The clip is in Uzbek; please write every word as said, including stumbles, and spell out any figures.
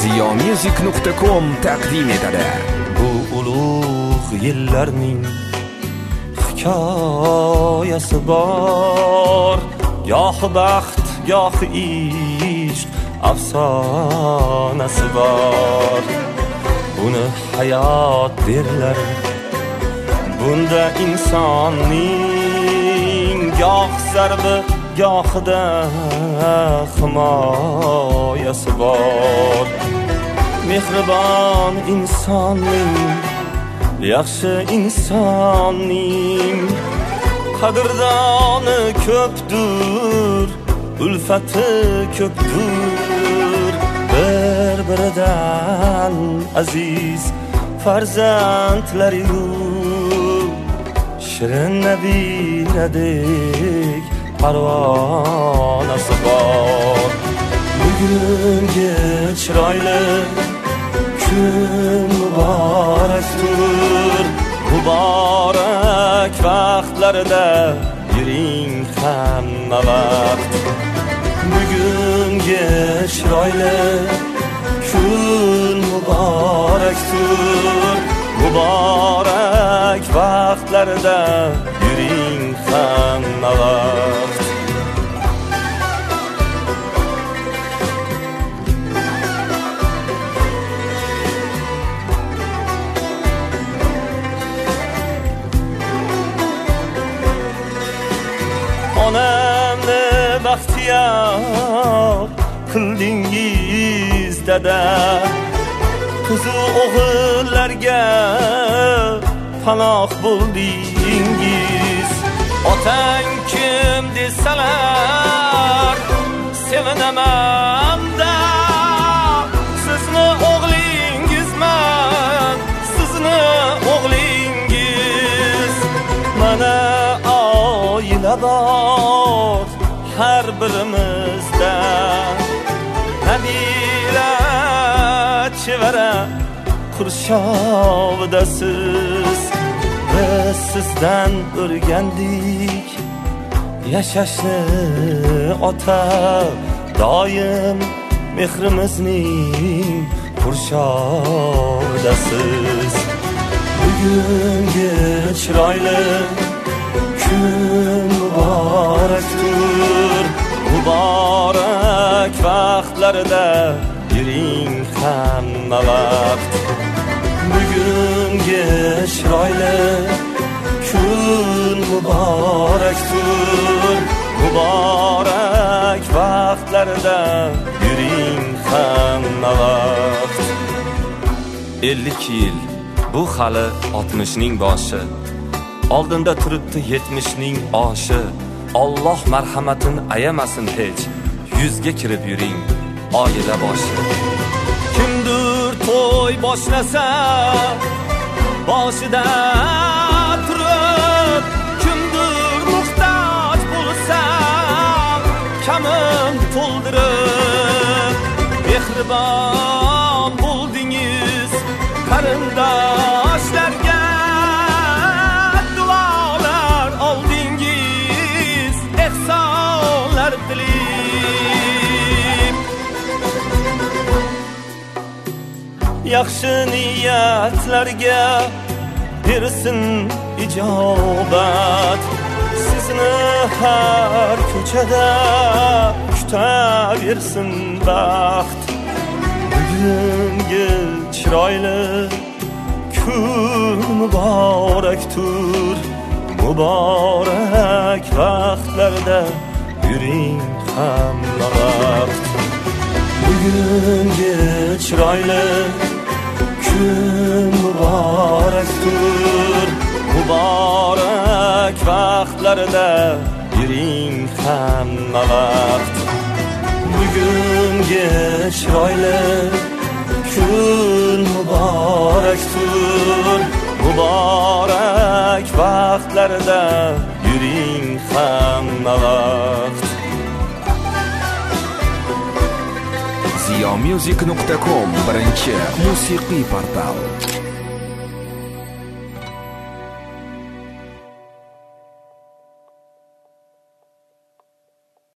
ziyo music nuqta com taqdim etadi. Bu ulug' yillarning hikoyasi bor, goh baxt, goh ishq afsonasi bor. Buni hayot derlar, bunda insonning goh zarbi, gohida himoyasi bor. Mehribon insonning, yaxshi insonning qadrdoni ko'pdir, ulfati ko'pdir. Bir-biridan aziz farzandlari shirin nabiradek parvonasi bor. Bugungi chiroyli kun muborakdir, muborak vaqtlarida yuring hamma vaqt. Bugungi chiroyli kun muborakdir, muborak vaqtlarida yuring hamma vaqt. Onamni baxtiyor qildingiz dada, qizu o'g'illarga panoh bo'ldingiz. Otang kim desalar sevinaman-da, sizni o'g'lingizman, sizni o'g'lingiz. Mana oila bor har birimizda, nabira chevara qurshovidasiz. Biz sizdan o'rgandik yashashni ota, doim mehrimizning qurshovidasiz. Bugungi chiroyli kun muborakdir, muborak vaqtlarida yuring hamma vaqt. Bugungi chiroyli kun muborakdir, muborak vaqtlarida yuring hamma vaqt. ellik yil bu hali oltmishning boshi, oldinda turibdi yetmishning oshi. Alloh marhamatini ayamasin hech, yuzga kirib yuring oila boshi. Kimdir to'y boshlasa boshida turib, kimdir muhtoj bo'lsa kamin to'ldirib. Mehribon bo'ldingiz qarindoshlarga, duolar oldingiz ehsonlar dilib. Yaxshi niyatlarga bersin ijobat, sizni har ko'chada kutaversin baxt. Bugungi chiroyli kun muborakdir, muborak vaqtlarda yuring hamma vaqt. Bugungi chiroyli kun muborakdir, muborak vaqtlarida yuring hamma vaqt. Bugungi chiroyli kun muborakdir, muborak vaqtlarida yuring hamma vaqt. ziyo music nuqta com birinchi musiqiy portal.